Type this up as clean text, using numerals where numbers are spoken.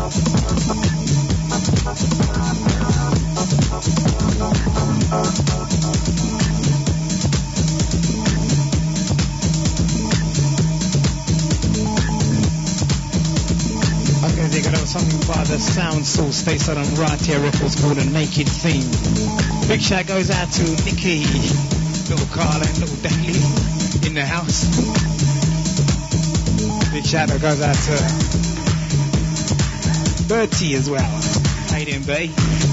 I'm going to dig a little something by the Sound Source based on Ratia Records called A Naked Theme. Big shout goes out to Nikki, little Carla and little Daly in the house. Big shout goes out to Bertie as well. How you doing, babe?